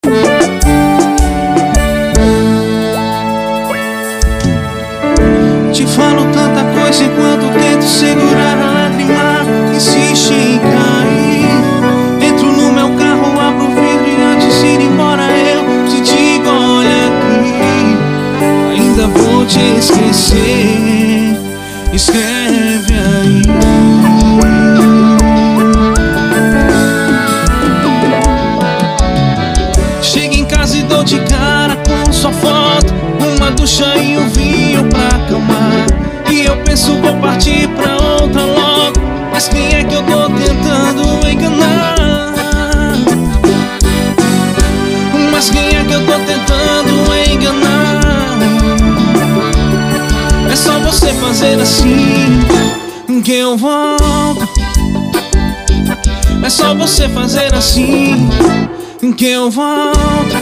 Te falo tanta coisa enquanto tento segurar a lágrima que insiste em cair. Entro no meu carro, abro o vidro e antes de ir embora eu te digo: olha aqui, ainda vou te esquecer. Escreve aí. Chego em casa e dou de cara com sua foto, uma ducha e um vinho pra acalmar. E eu penso, vou partir pra outra logo, mas quem é que eu tô tentando enganar? Mas quem é que eu tô tentando enganar? É só você fazer assim que eu volto. É só você fazer assim que eu volto.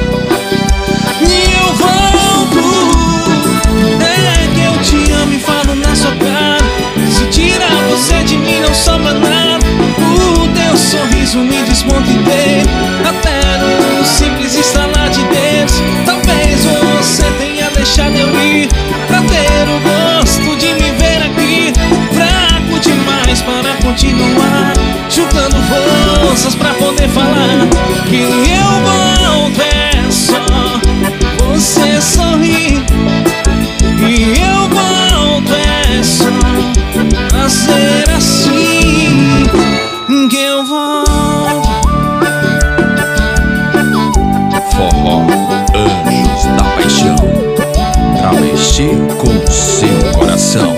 E eu volto. É que eu te amo e falo na sua cara. Se tirar você de mim não sobra nada. O teu sorriso me desmonta inteiro, até no simples estalar de dedos. Talvez você tenha deixado eu ir pra ter o gosto de me ver aqui. Fraco demais para continuar, juntando forças pra poder falar que eu volto. É só você sorrir e eu volto. É só fazer assim que eu volto. Forró, Anjos da Paixão, pra mexer com o seu coração.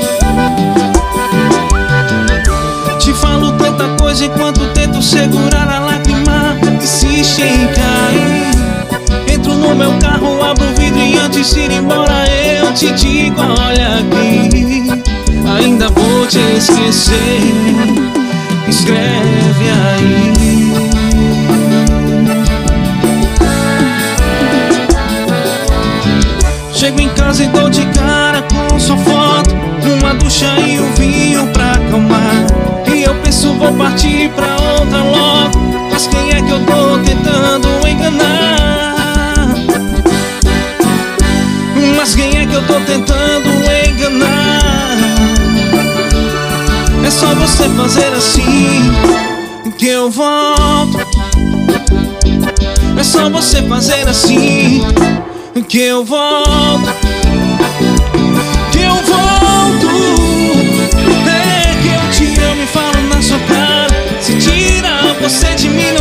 Te falo tanta coisa enquanto tento segurar a lágrima que insiste em cair. Entro no meu carro, abro o vidro e antes de ir embora eu te digo: olha aqui, ainda vou te esquecer. Escreve aí. Chego em casa e dou de cara com sua foto, uma ducha e um vinho pra acalmar. E eu penso, vou partir pra outra logo, mas quem é que eu tô tentando enganar? Mas quem é que eu tô tentando enganar? É só você fazer assim que eu volto. É só você fazer assim que eu volto. Que eu volto. É que eu te amo e falo na sua cara. Se tira você de mim